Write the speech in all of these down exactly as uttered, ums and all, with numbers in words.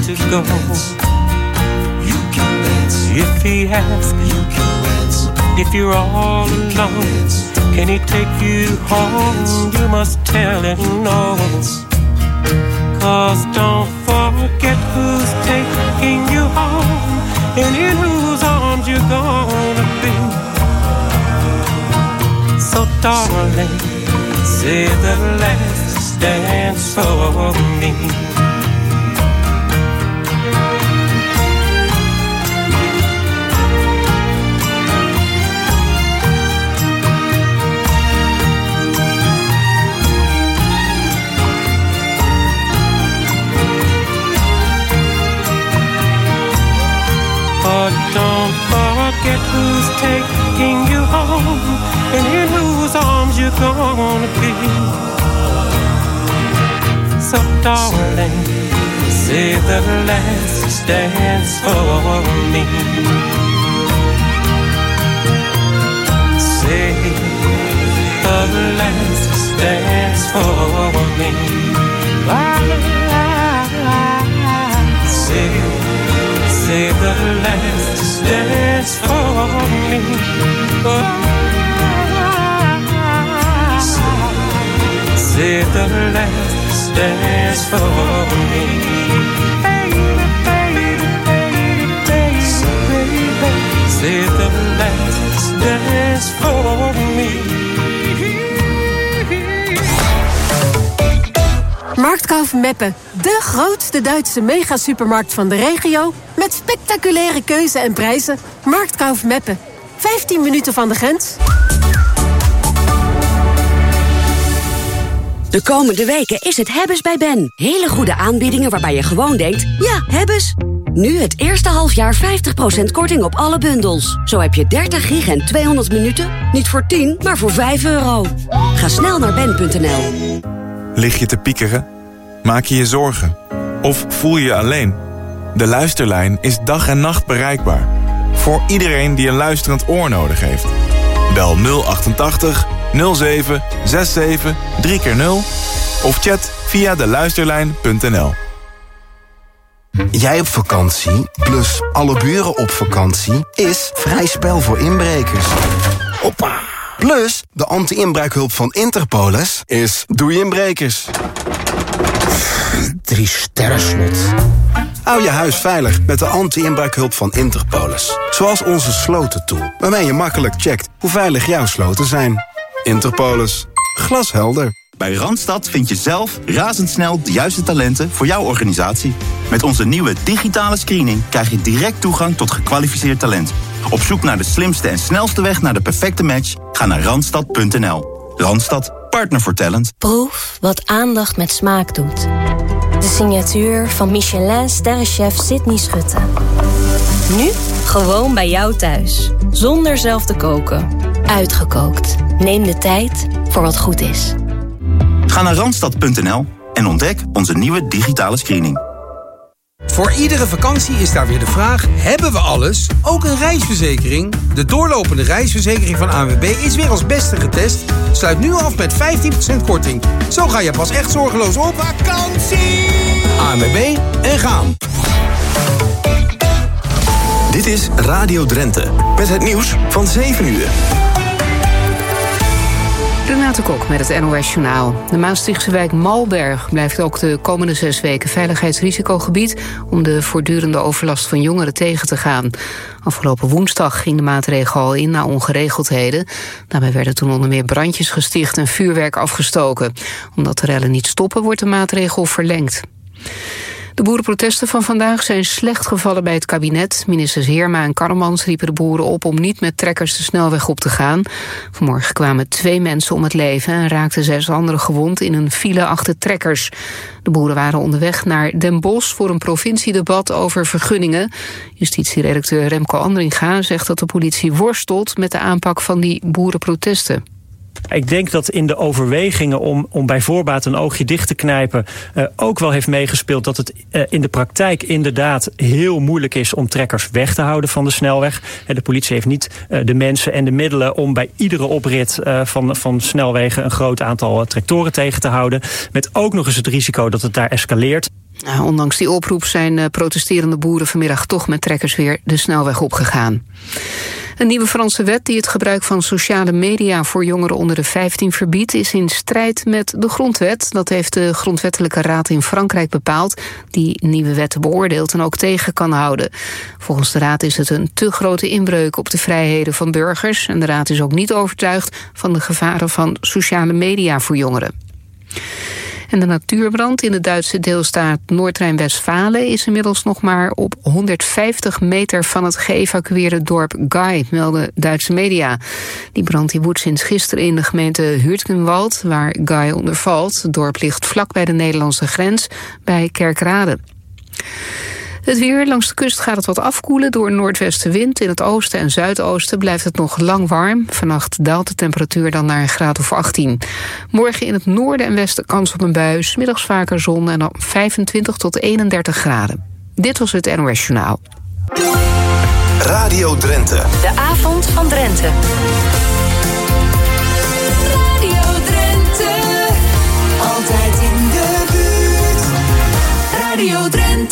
to go. You can dance. If he asks, you can dance. If you're all alone, can he take you home? You must tell him no. Cause don't forget who's taking you home and in whose arms you're gonna be. So darling, say the last dance for me. But don't forget who's taking you home and in whose arms you're gonna be. So darling, say the last dance for me. Say the last dance for me. Say, say the last dance for me. Say the last dance for me. Baby, baby, baby, baby, baby. Say the last dance for me. Marktkauf Meppen, de grootste Duitse megasupermarkt van de regio met spectaculaire keuze en prijzen. Marktkauf Meppen, vijftien minuten van de grens. De komende weken is het Hebbes bij Ben. Hele goede aanbiedingen waarbij je gewoon denkt, ja, Hebbes. Nu het eerste halfjaar vijftig procent korting op alle bundels. Zo heb je dertig gig en tweehonderd minuten, niet voor tien, maar voor vijf euro. Ga snel naar ben punt n l. Lig je te piekeren? Maak je je zorgen? Of voel je je alleen? De Luisterlijn is dag en nacht bereikbaar. Voor iedereen die een luisterend oor nodig heeft. Bel nul achtentachtig nul zeven zesenzestig drie keer nul of chat via de luisterlijn punt n l. Jij op vakantie, plus alle buren op vakantie, is vrij spel voor inbrekers. Hoppa! Plus, de anti-inbraakhulp van Interpolis is doei inbrekers. Drie sterren slot. Hou je huis veilig met de anti-inbraakhulp van Interpolis. Zoals onze slotentool, waarmee je makkelijk checkt hoe veilig jouw sloten zijn. Interpolis. Glashelder. Bij Randstad vind je zelf razendsnel de juiste talenten voor jouw organisatie. Met onze nieuwe digitale screening krijg je direct toegang tot gekwalificeerd talent. Op zoek naar de slimste en snelste weg naar de perfecte match? Ga naar randstad punt n l. Randstad, partner voor talent. Proef wat aandacht met smaak doet. De signatuur van Michelin-sterrenchef Sydney Schutte. Nu gewoon bij jou thuis. Zonder zelf te koken. Uitgekookt. Neem de tijd voor wat goed is. Ga naar randstad punt n l en ontdek onze nieuwe digitale screening. Voor iedere vakantie is daar weer de vraag, hebben we alles? Ook een reisverzekering? De doorlopende reisverzekering van A N W B is weer als beste getest. Sluit nu af met vijftien procent korting. Zo ga je pas echt zorgeloos op vakantie. A N W B en gaan. Dit is Radio Drenthe, met het nieuws van zeven uur. Renate Kok met het N O S Journaal. De Maastrichtse wijk Malberg blijft ook de komende zes weken veiligheidsrisicogebied om de voortdurende overlast van jongeren tegen te gaan. Afgelopen woensdag ging de maatregel al in na ongeregeldheden. Daarbij werden toen onder meer brandjes gesticht en vuurwerk afgestoken. Omdat de rellen niet stoppen, wordt de maatregel verlengd. De boerenprotesten van vandaag zijn slecht gevallen bij het kabinet. Ministers Heerma en Karremans riepen de boeren op om niet met trekkers de snelweg op te gaan. Vanmorgen kwamen twee mensen om het leven en raakten zes anderen gewond in een file achter trekkers. De boeren waren onderweg naar Den Bosch voor een provinciedebat over vergunningen. Justitieredacteur Remco Andringa zegt dat de politie worstelt met de aanpak van die boerenprotesten. Ik denk dat in de overwegingen om, om bij voorbaat een oogje dicht te knijpen uh, ook wel heeft meegespeeld dat het uh, in de praktijk inderdaad heel moeilijk is om trekkers weg te houden van de snelweg. En de politie heeft niet uh, de mensen en de middelen om bij iedere oprit uh, van, van snelwegen een groot aantal uh, tractoren tegen te houden. Met ook nog eens het risico dat het daar escaleert. Nou, ondanks die oproep zijn uh, protesterende boeren vanmiddag toch met trekkers weer de snelweg opgegaan. Een nieuwe Franse wet die het gebruik van sociale media voor jongeren onder de vijftien verbiedt, is in strijd met de grondwet. Dat heeft de Grondwettelijke Raad in Frankrijk bepaald, die nieuwe wetten beoordeelt en ook tegen kan houden. Volgens de Raad is het een te grote inbreuk op de vrijheden van burgers en de Raad is ook niet overtuigd van de gevaren van sociale media voor jongeren. En de natuurbrand in de Duitse deelstaat Noord-Rijn-Westfalen is inmiddels nog maar op honderdvijftig meter van het geëvacueerde dorp Gai, melden Duitse media. Die brand die woedt sinds gisteren in de gemeente Hürtgenwald, waar Gai onder valt. Het dorp ligt vlak bij de Nederlandse grens, bij Kerkrade. Het weer, langs de kust gaat het wat afkoelen door een noordwestenwind. In het oosten en zuidoosten blijft het nog lang warm. Vannacht daalt de temperatuur dan naar een graad of achttien. Morgen in het noorden en westen kans op een bui. 's Middags vaker zon en dan vijfentwintig tot eenendertig graden. Dit was het N O S Journaal. Radio Drenthe. De avond van Drenthe. Radio Drenthe. Altijd in de buurt. Radio Drenthe.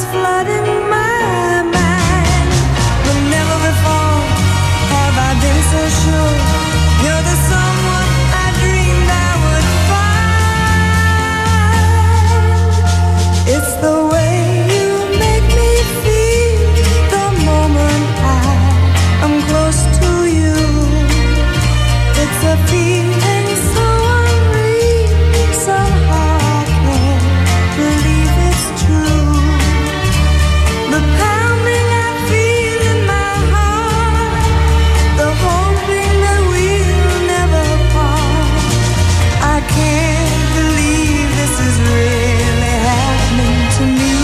flooding my mind. But never before have I been so sure you're the someone I dreamed I would find. It's the way you make me feel the moment I am close to you. It's a feeling so unreal, somehow I can't believe it's true. The pounding I feel in my heart, the hoping that we'll never part. I can't believe this is really happening to me.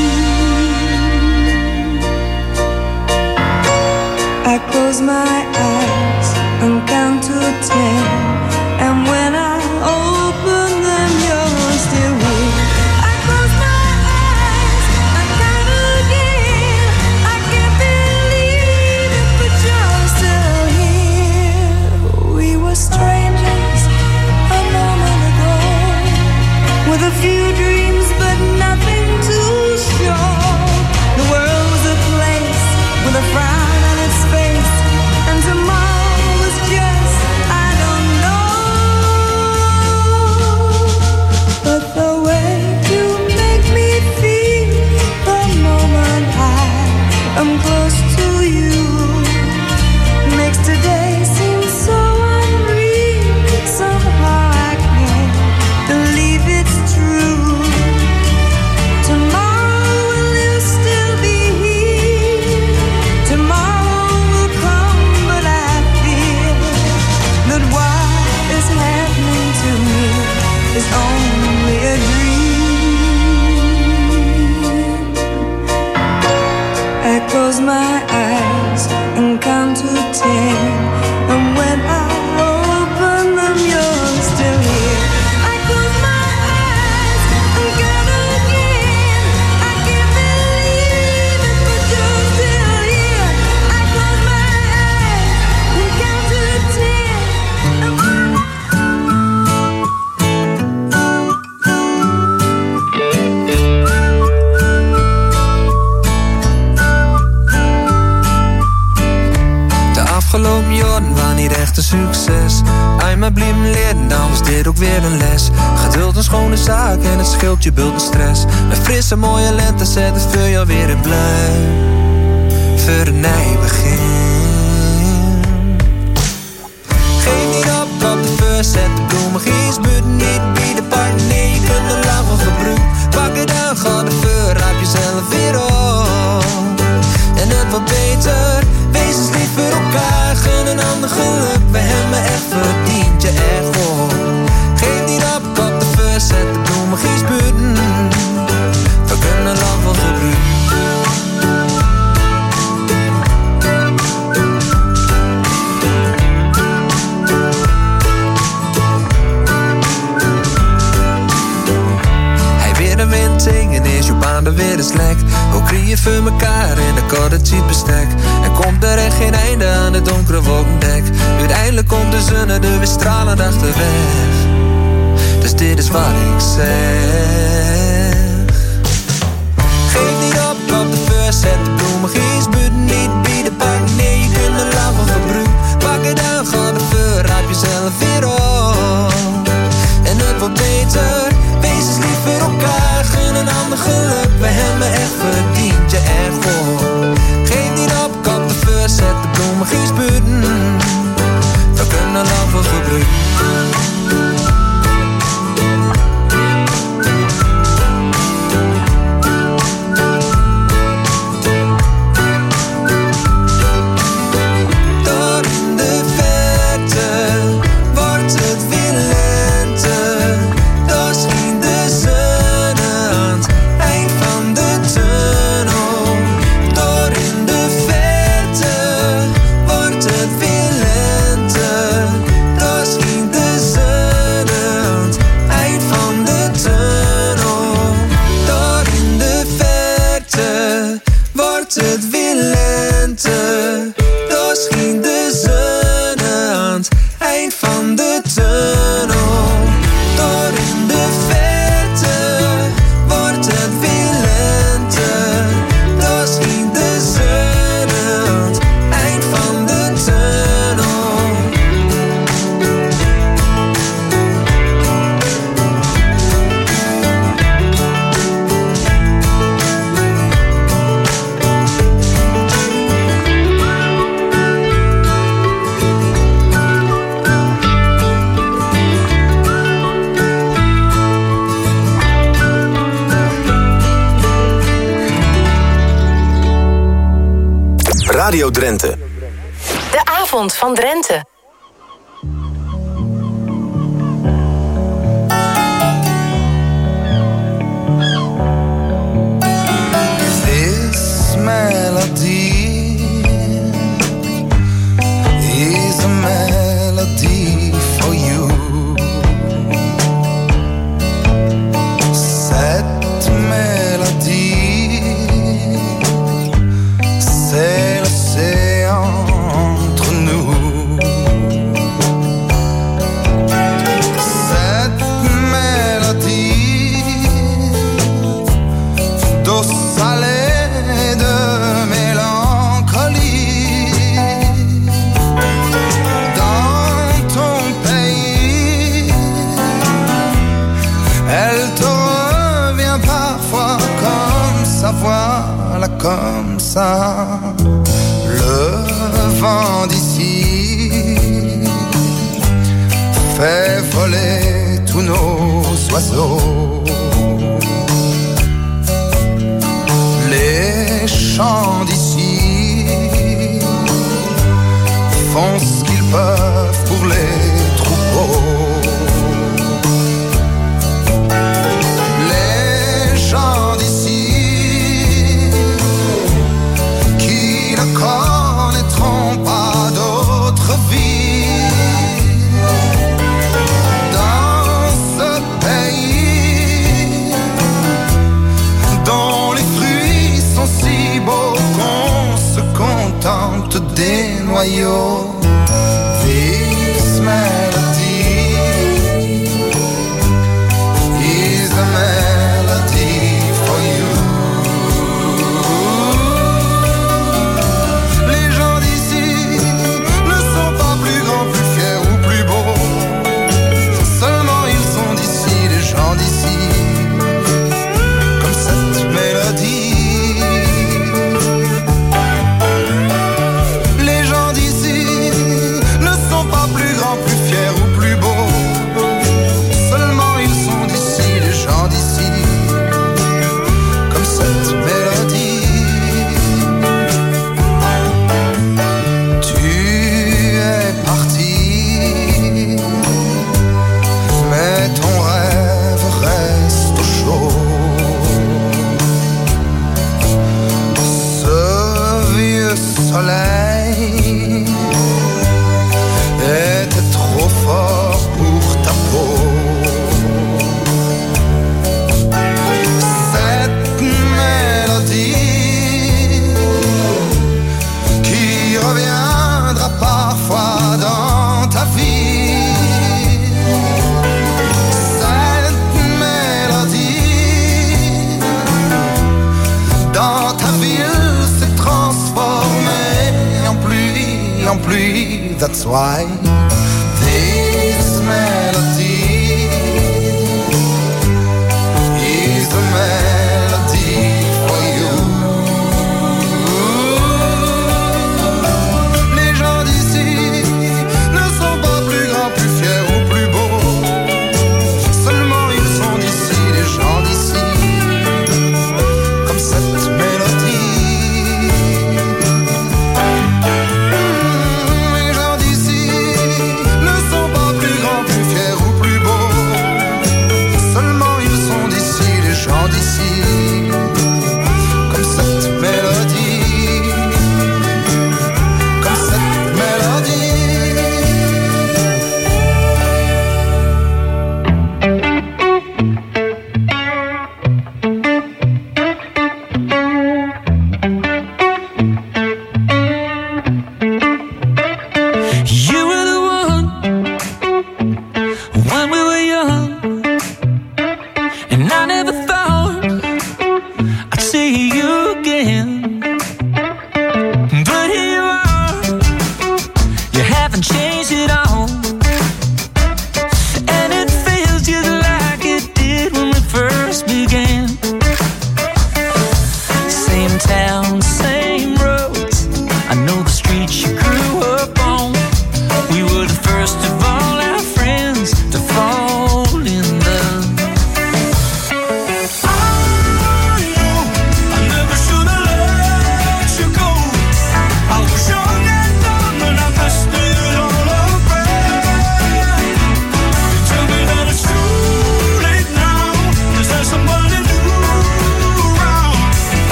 I close my eyes and count to ten, and when I open them, you're still here. I close my eyes, I count again. I can't believe it, but you're still here. We were strangers a moment ago, with a few dreams but nothing to show. The world was a place with a frown on its face, and tomorrow was just, I don't know. But the way you make me feel the moment I am close to you makes today seem so unreal. Somehow I can't believe it's true. Tomorrow will you still be here? Tomorrow will come, but I feel that what is happening to me is only a dream. I close my eyes and count to ten, and when I open them, you're still here. I close my eyes and count again. I can't believe it, but you're still here. I close my eyes and count to ten. De afgelopen jaren waren niet echt een succes. Eenmaal blijven leren, dan was dit ook weer een les. Geduld een schone zaak en het scheelt je bult de stress. Een frisse mooie lente zet het voor jou weer in blij. Voor een nieuw begin. Geef niet op op de first, zet de bloemen gies. Buiten niet bij de park, nee, je kunt er lang van gebruik. Pak het aan, ga de voor, raap jezelf weer op. En het wordt beter, wees eens lief voor elkaar. Gun een ander geluk, we hebben echt verdiend je ervoor. Geef niet op op de first, zet de bloemen gies buiten. We kunnen lang van gebruik. De wind zingen is je baan er weer eens lek. Hoe krie je voor elkaar in de kort het ziet bestek. En komt er echt geen einde aan het donkere wolkendek. Uiteindelijk komt de zon er weer stralend achterweg. Dus dit is wat ik zeg. Geef niet op op de first, zet de bloemen gies. Buiten niet bij de bank, nee, je kunt er lang van gebruik. Pak het aan, ga de voor, raap jezelf weer op. En het wordt beter, wees eens lief voor elkaar. Gun een ander geluk, we hebben echt verdiend je ervoor. Geef niet op, kop de first, zet de bloemen gies buiten. We kunnen lang voor gebruik. Door in de verte wordt het weer lente. Radio Drenthe. De avond van Drenthe. This melody is a melody for you. Cette mélodie, c'est l'océan entre nous. Cette mélodie d'eau salée de mélancolie. Dans ton pays, elle te revient parfois comme ça, voilà comme ça. Le vent d'ici fait voler tous nos oiseaux. Les chants d'ici font ce qu'ils peuvent pour les troupeaux. Les gens d'ici qui ne connaîtront pas d'autre vie dans ce pays dont les fruits sont si beaux qu'on se contente des noyaux. This melody is a melody for you. Les gens d'ici ne sont pas plus grands, plus fiers ou plus beaux. Seulement ils sont d'ici, les gens d'ici, comme cette mélodie. Les gens d'ici ne sont pas plus grands, plus fiers ou plus beaux. Seulement ils sont d'ici, les gens d'ici, comme cette mélodie. Tu es parti, mais ton rêve reste chaud. Ce vieux soleil était trop fort pour ta peau. Cette mélodie qui reviendra parfois dans ta vie. Cette mélodie dans ta ville s'est transformée en pluie, en pluie. That's why this melody is a melody for you. Les gens d'ici ne sont pas plus grands, plus fiers ou plus beaux. Seulement ils sont d'ici, les gens d'ici, comme cette mélodie. Les gens d'ici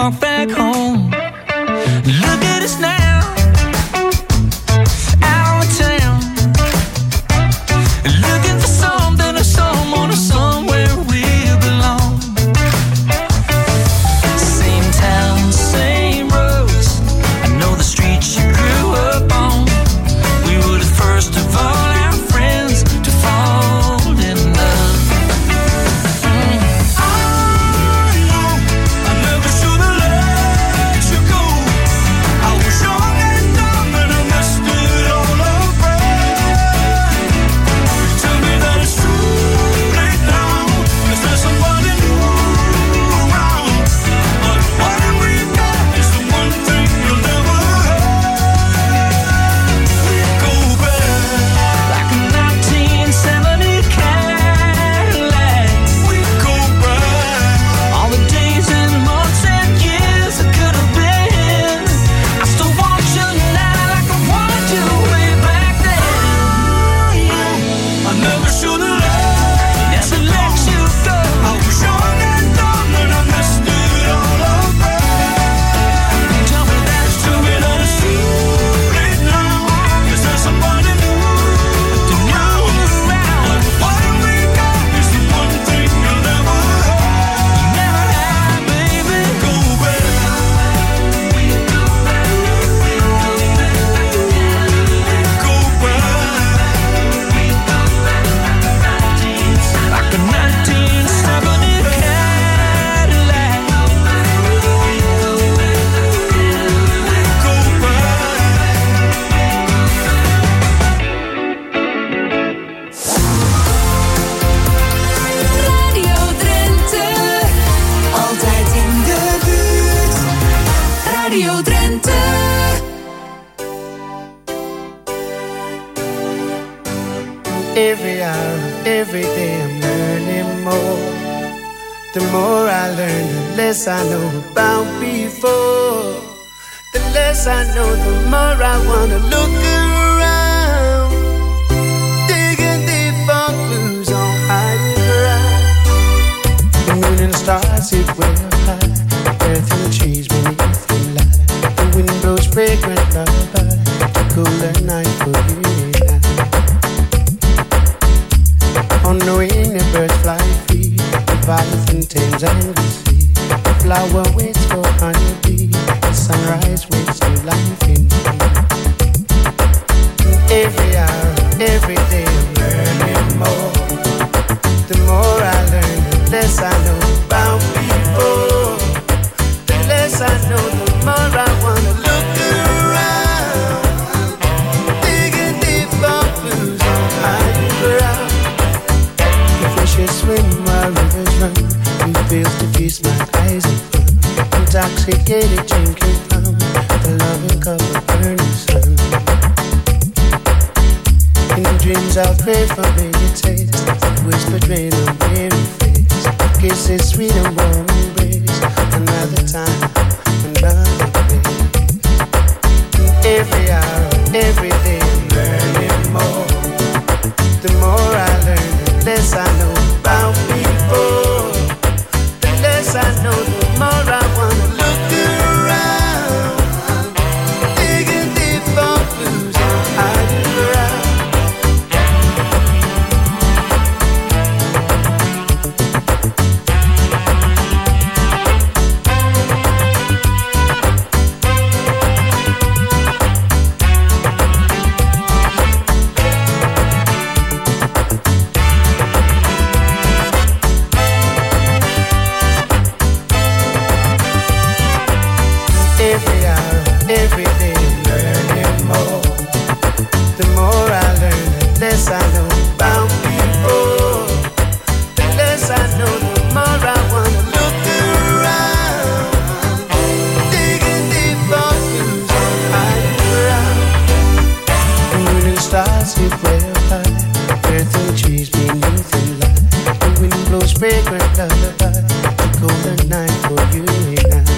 walk back home. Look at us now, out of town, looking for something or someone or somewhere we belong. Same town, same roads, I know the streets you grew up on. We were the first of all our friends to fall in love. Mm. I know I never should have let you go. I was young and dumb and I messed it all up. Tell me that it's too late now. Is there somebody new around? But what we got is the one thing you'll never have. We go back like a nineteen seventy Cadillac. We go back all the days and months and years that could have been. I still want you now like I wanted you way back then. I never should have let, never let you go. I was young and dumb and I messed it all up. Tell me that it's too late, that it's too late now. Is there somebody new to know around? What we got is the one thing you'll never have. Never have, baby. Go back. We go back. We go back. Go back. We go back. Like a nineteen seventy Cadillac. Go Radio Drenthe, altijd in de buurt. Radio Drenthe. Every hour, every day I'm learning more. The more I learn, the less I know about before. The less I know, the more I wanna look around. Digging deep for clues on higher ground. The moon and the stars sit way up high. Earth and the trees beneath the light. The wind blows fragrant lullaby. The cooler night for you and I. On the wing, the birds fly free. The Leviathan tames and the sea. The flower waits for honeybee. The sunrise waits to life in me. Every hour, every day I'm learning more. The more I learn, the less I know about people. The less I know, the more I wanna look around. Digging deep for clues on higher ground. The fishes swim while rivers run. New fields to feast my eyes and fun. Intoxicated drinking from the loving cup of burning sun. In dreams I'll crave familiar taste. Whispered rain on weary face. Kisses sweet and warm embrace. Another time, another place. Every hour, every day I'm learning more. The more I learn, the less I know about people. The less I know, the more I wanna look around. Digging deep for clues on higher ground. Every hour, every day I'm learning more. The more I learn, the less I know about people. The less I know, the more I wanna look around. Digging deep for clues on higher ground. The moon and stars sit way up high. Earth and trees beneath the light. The wind blows fragrant lullaby. The golden night for you and I.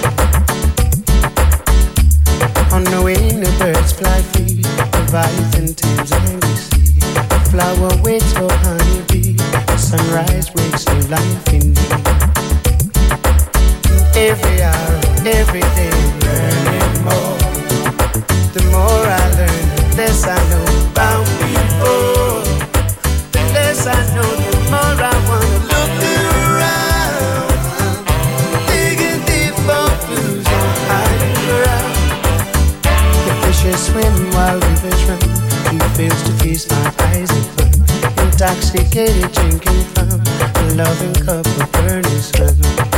On the wing, the birds fly free. Leviathan tames and we see. The flower waits for honeybee. The sunrise wakes new life in me. Every hour, every day, I'm learning more. The more I learn, the less I know about people. The less I know, the more I wanna look around. Digging deep for clues on higher ground. The fishes swim while rivers run. He fails to feast my eyes in fun. Intoxicated drinking from a loving cup of burning sun.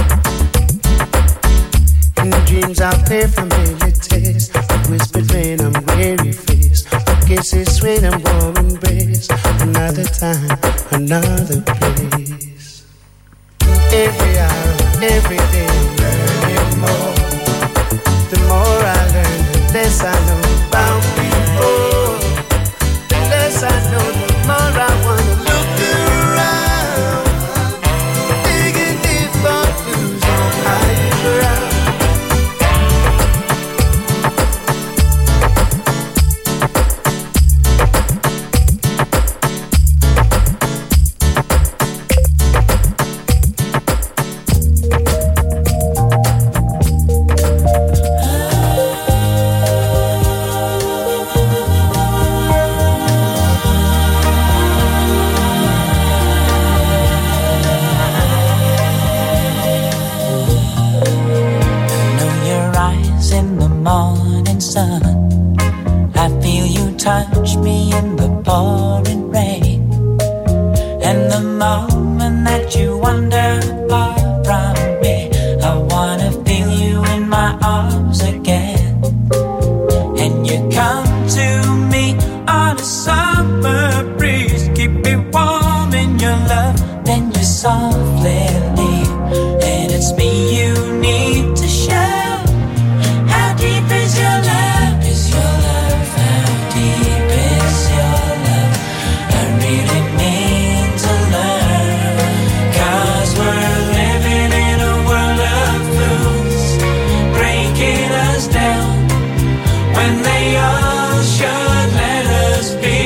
In dreams I pay familiar taste. Whispered rain, I'm weary face. Kisses sweet and warm embrace. Another time, another place. Every hour, every day, I'm learning more. The more I learn, the less I know about people. The less I know, the more I wanna look around. Digging deep for clues on higher ground. Touch me in the pouring rain. And the moment that you wander far from me, I wanna feel you in my arms again. And you come to me on a summer breeze. Keep me warm in your love, then you softly leave. And it's me you need to show. How deep is your love? Is your love? How deep is your love? I really mean to learn. 'Cause we're living in a world of fools, breaking us down when they all should let us be.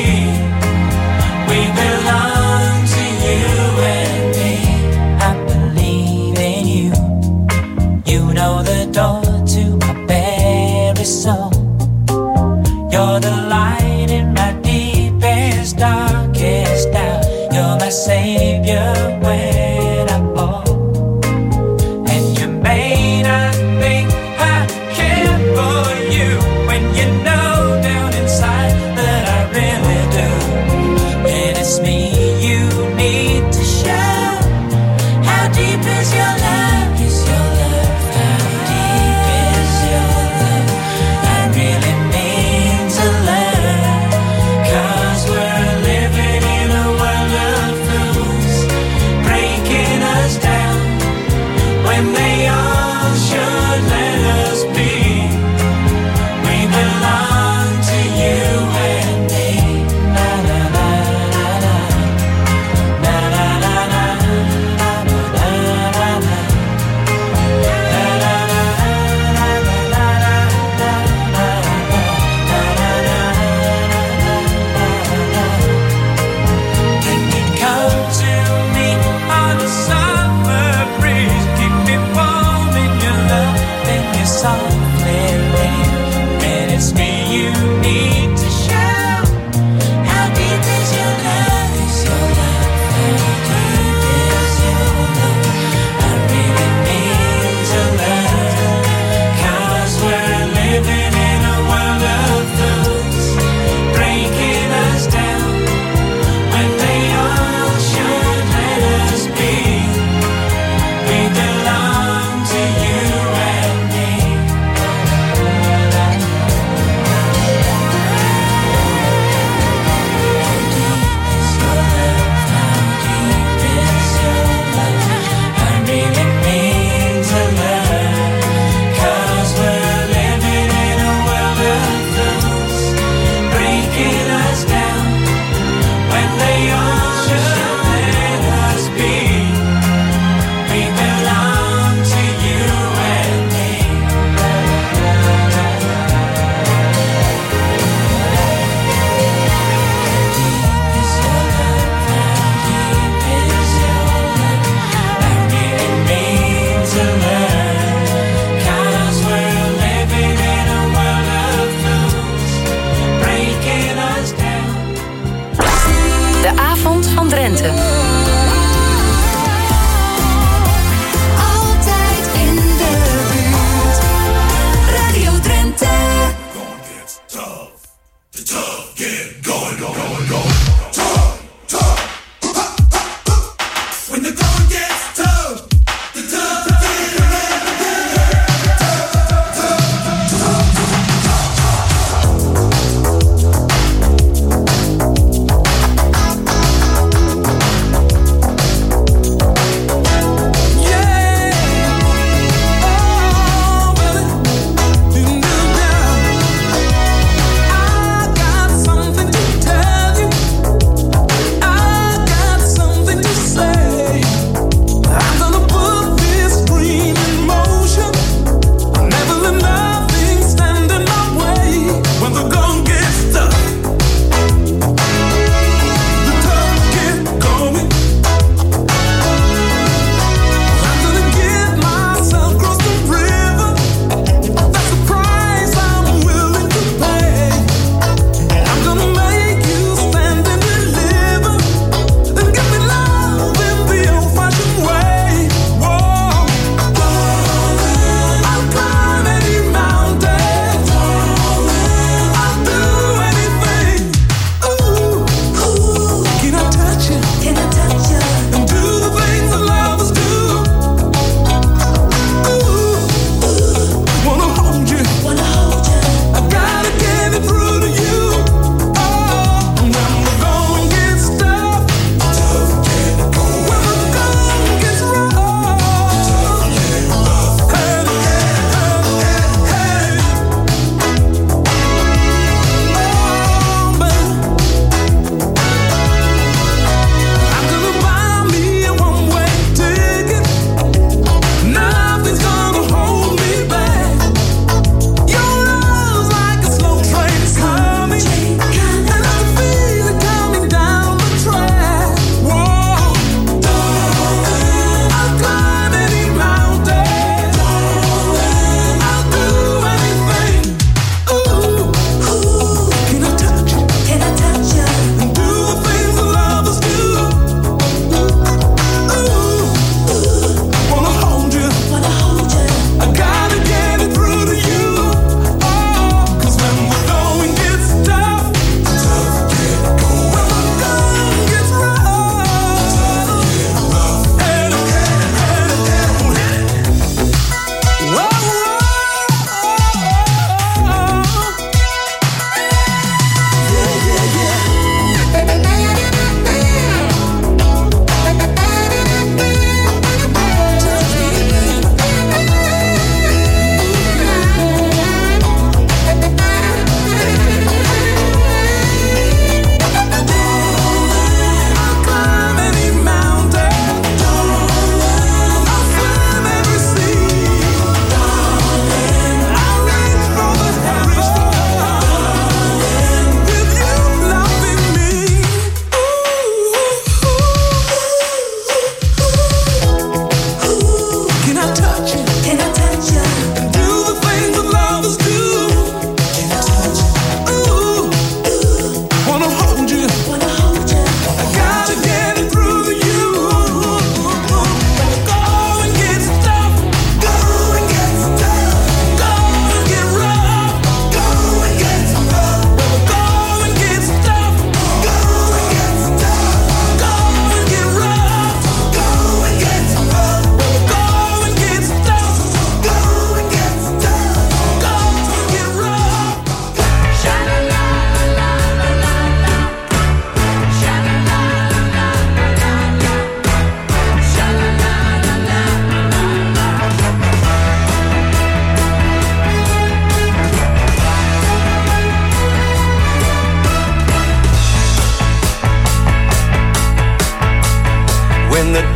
We belong to you and me. I believe in you. You know the door to my very soul. You're the light in my deepest, darkest doubt. You're my savior when I fall. And you may not think I care for you when you know down inside that I really do. And it's me you need to show. How deep is your love? Is your love? How deep is your love? I really mean to learn.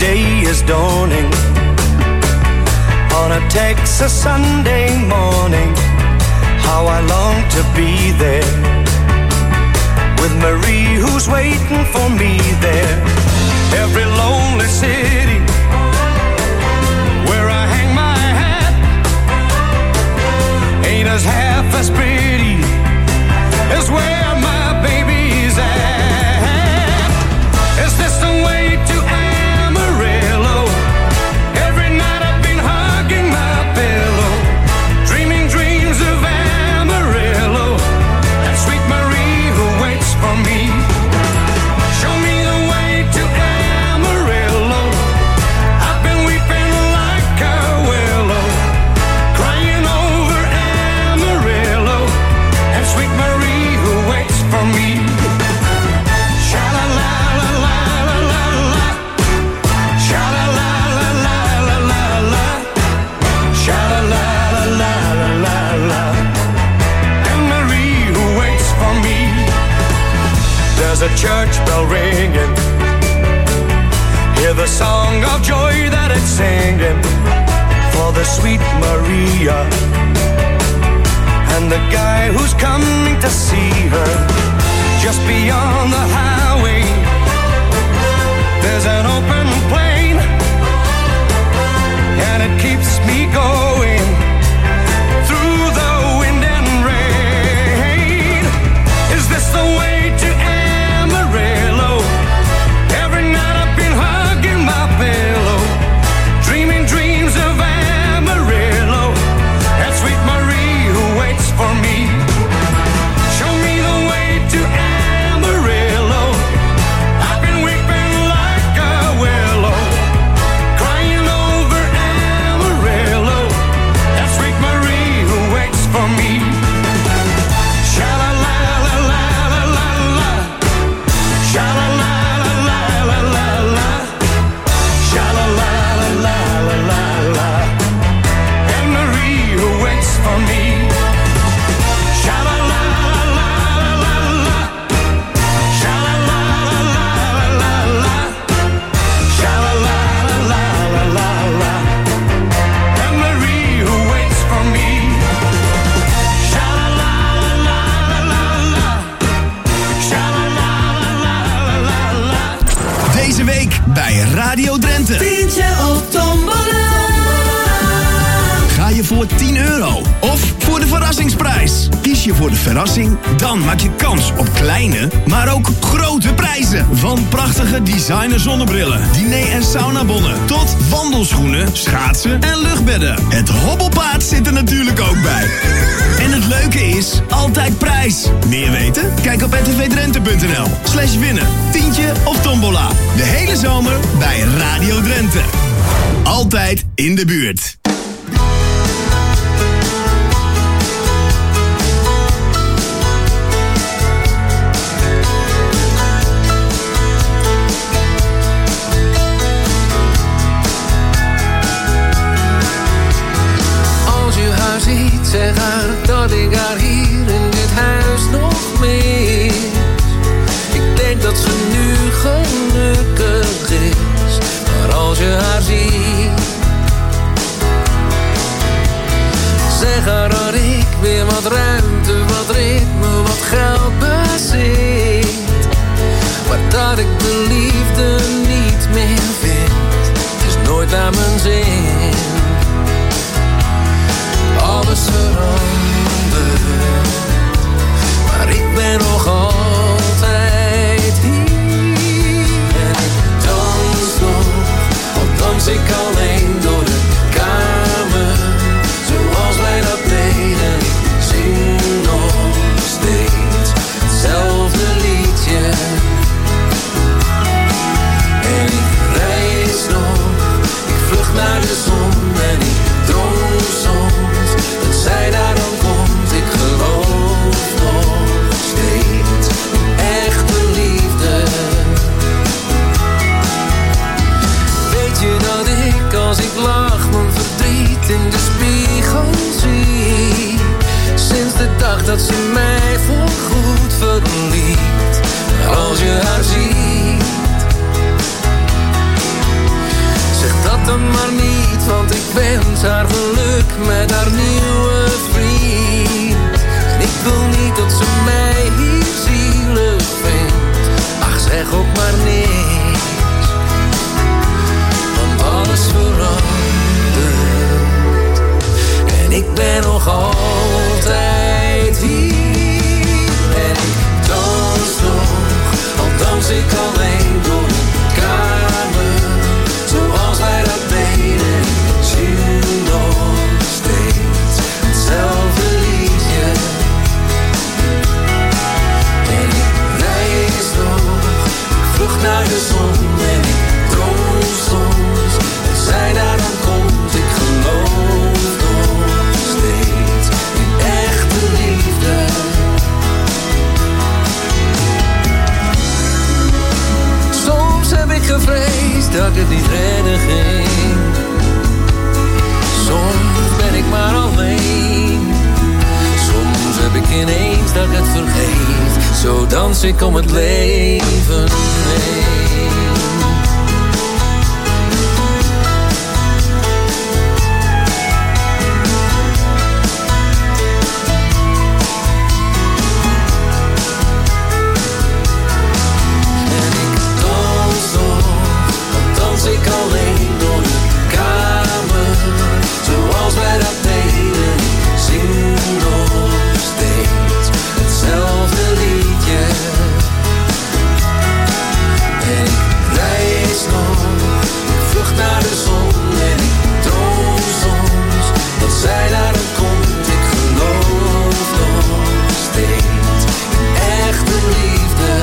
day is dawning on a Texas Sunday morning. How I long to be there with Marie who's waiting for me there. Every lonely city where I hang my hat ain't as half as pretty as where my baby's at. Is this the way to Amarillo? Every night I've been hugging my pillow, dreaming dreams of Amarillo and sweet Marie who waits for me. Show me the way to Amarillo. I've been weeping like a willow, crying over Amarillo and sweet Marie who waits for me. Sha-la-la-la-la-la-la-la, sha-la-la-la-la-la-la-la, sha-la-la-la-la-la-la, and Marie who waits for me. There's a church bell ringing, hear the song of joy that it's singing for the sweet Maria and the guy who's coming to see her. Just beyond the highway there's an open plain, and it keeps me going through the wind and rain. Is this the way to Amarillo? Every night I've been hugging my pillow, dreaming dreams of Amarillo and sweet Marie who waits for me. Show me the way to Amarillo. I've been weeping like a willow, crying over Amarillo and sweet Marie who waits for me. Sha-la-la-la-la-la-la, sha-la-la-la-la-la-la, sha-la-la-la-la-la-la, and Marie who waits for me. Sha-la-la-la-la-la-la, sha-la-la-la-la-la-la, sha-la-la-la-la-la-la, and Marie who waits for me. Sha-la-la-la-la-la-la, sha-la-la-la-la-la-la. Deze week bij Radio Drenthe. Tientje op tombola. Ga je voor tien euro of voor de verrassingsprijs? Kies je voor de verrassing? Dan maak je kans op kleine, maar ook grote prijzen. Van prachtige designer zonnebrillen, diner- en saunabonnen tot wandelschoenen, schaatsen en luchtbedden. Het hobbelpaard zit er natuurlijk ook bij. En het leuke is, altijd prijs. Meer weten? Kijk op r t v drenthe punt n l slash winnen. Tientje of tombola. De hele zomer bij Radio Drenthe. Altijd in de buurt. Als je haar ziet, zeg haar dat ik haar hier in dit huis nog mis. Ik denk dat ze nu gelukkig is, maar als je haar ziet, ineens dat ik het vergeet. Zo dans ik om het leven heen. Ik alleen door de kamer, zoals wij dat deden. Ik zing nog steeds hetzelfde liedje. En ik reis nog, ik vlucht naar de zon. En ik droom soms dat zij daar dan komt. Ik geloof nog steeds in echte liefde.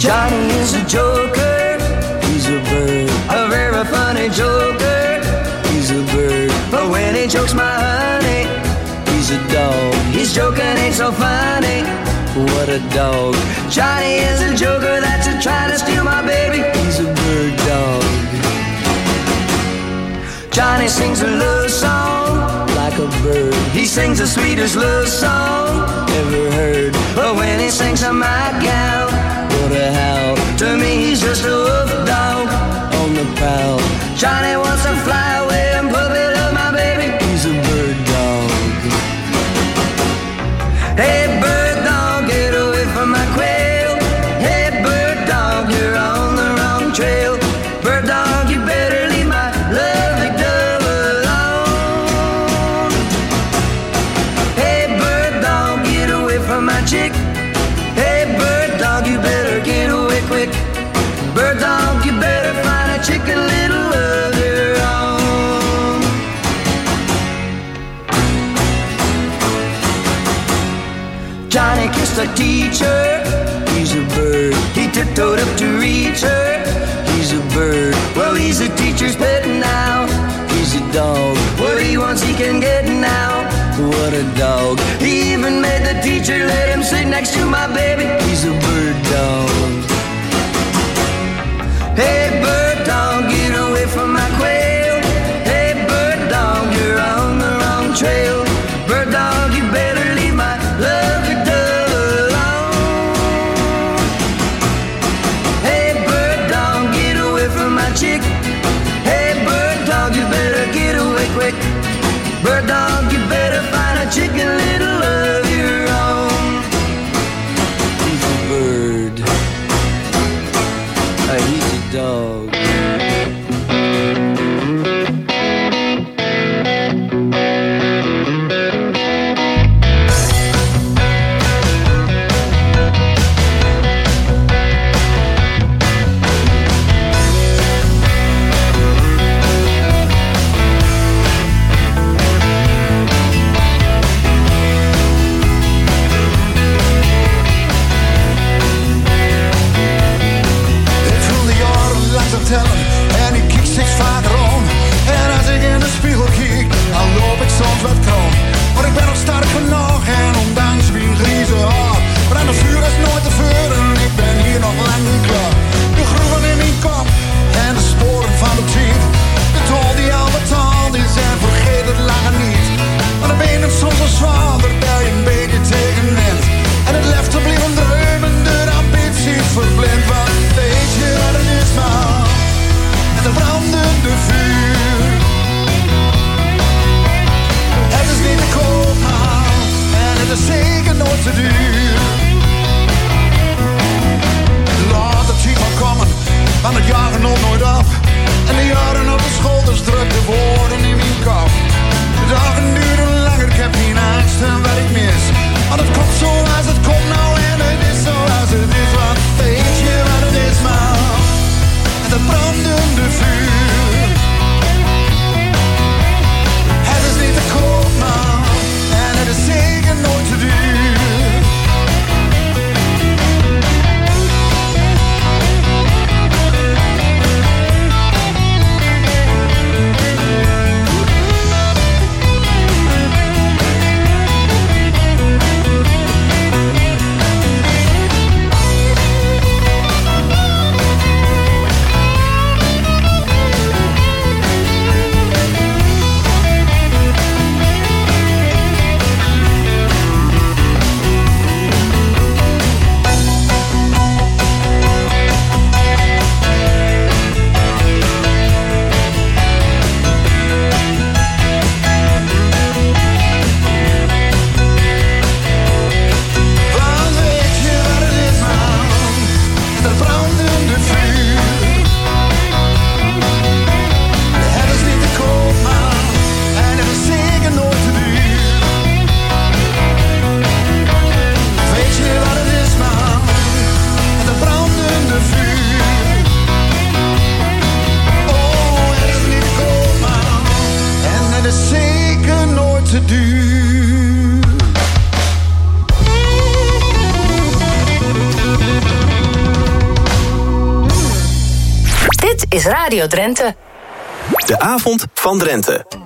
Johnny is a joker, he's a bird, a very funny joker, he's a bird. But when he chokes my honey, he's a dog. His joking ain't so funny, what a dog. Johnny is a joker that's a trying to steal my baby, he's a bird dog. Johnny sings a love song like a bird. He sings the sweetest love song ever heard. But when he sings to my gal, what a howl. To me he's just a wolf dog on the prowl. Johnny wants to fly away and puppy love my baby, he's a bird dog. Hey bird dog, get away from my quail. Hey bird dog, you're on the wrong trail. Bird dog, you better leave my lovely dove alone. Hey bird dog, get away from my chick. Hey bird dog, you better get away quick. Bird dog, you better find a chicken little of your own. Johnny kissed a teacher, he's a bird. He tiptoed up to reach her, he's a bird. Well, he's a teacher's pet now, he's a dog. What he wants he can get now, what a dog. He even made the teacher let him sit next to my baby, he's a bird dog. Hey bird dog, get away from my quail. Hey bird dog, you're on the wrong trail. Bird dog, you better leave my lovely dove alone. Hey bird dog, get away from my chick. Hey bird dog, you better get away quick. Bird dog, you better find a chicken little of your own. He's a bird, uh, he's a dog. En ik kijk steeds vaker om. En als ik in de spiegel kijk, dan loop ik soms wat krom. Maar ik ben nog sterk genoeg en ondanks mijn griezen hart. Maar aan de vuur is nooit te vuren, ik ben hier nog lang niet klaar. De groeven in mijn kop en de sporen van de tijd. De tol die al betaald is en vergeet het langer niet. Maar dan ben je het soms zo zwaar, waarbij je een beetje tegen bent. En het lef te blijven dreumen, de ambitie verblind. Want weet je wat het is, man? Het brandende vuur. Het is niet te koop, maar en het is zeker nooit te duur. Laat het hier maar komen, want het jagen nog nooit af. En de jaren op de schouders druk de woorden in mijn kop. De dagen duren langer, ik heb geen angst en wat ik mis. Want het komt zoals het komt nou en het is zoals het is. Want weet je wat het is, man? Het brandende vuur. Het is niet te koop, man, en het is zeker nooit te duur. is Radio Drenthe. De avond van Drenthe.